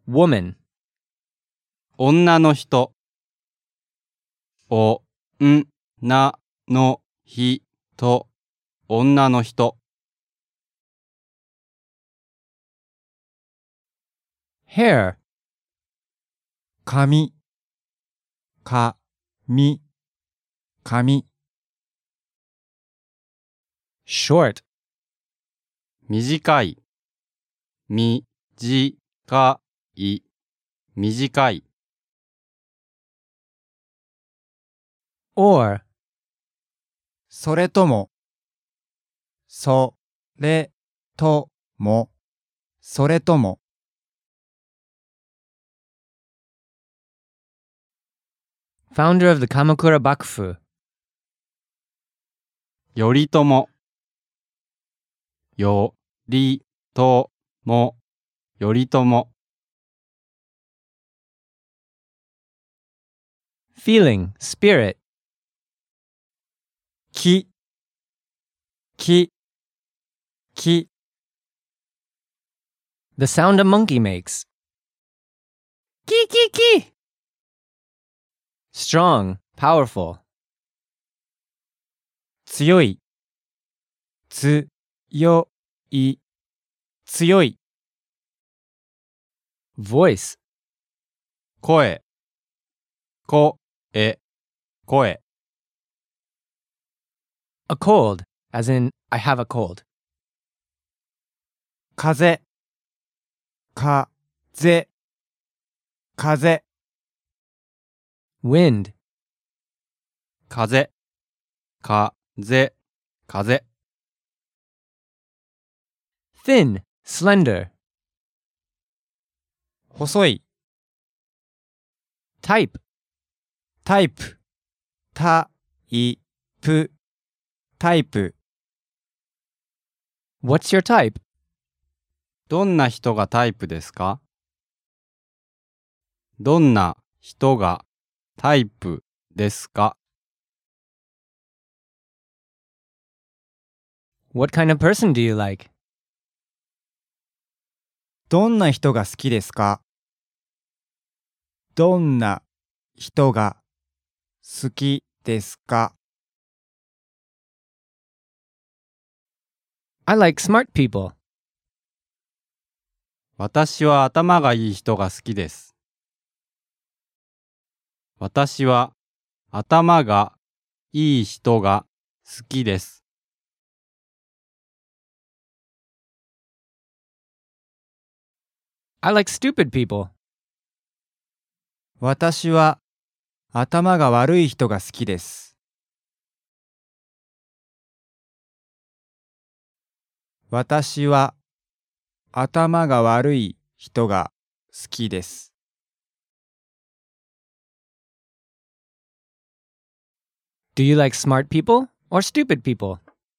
woman, 女の人。おんなのひと、女の人。 hair, 髪、か、み、髪、 short, 短い。みじかい。短い。 or, それとも、それとも、それとも、 founder of the Kamakura Bakufu, 頼朝。よりとも。頼朝。 feeling, spirit, き、き、き、 the sound a monkey makes. Ki. Strong, powerful, 強い、つ、よ、い、強い、 voice, 声。こえ。声。 a cold, as in I have a cold. 風、か、ぜ、風、 wind, 風。風。風。 thin, slender, 細い、 type, タイプ、た、い、ぷ、タイプ、 what's your type? どんな人がタイプですか？どんな人がタイプですか？ What kind of person do you like? どんな人が好きですか？どんな人が好きですか？ I like smart people. 私は頭がいい人が好きです。私は頭がいい人が好きです。 I like stupid people. 私は頭が悪い人が好きです。私は頭が悪い人が好きです。 Do you like smart people or stupid people?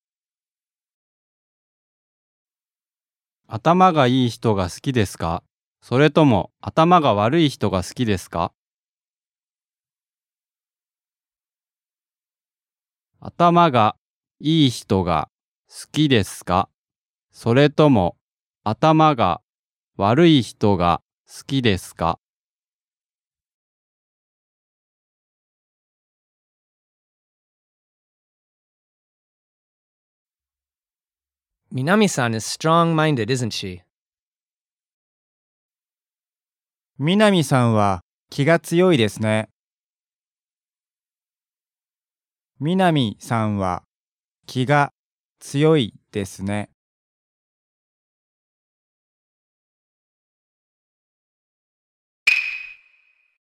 頭がいい人が好きですか？それとも頭が悪い人が好きですか？頭がいい人が好きですか？それとも頭が悪い人が好きですか？ Minami-san is strong-minded, isn't she? 南さんは気が強いですね。南さんは気が強いですね。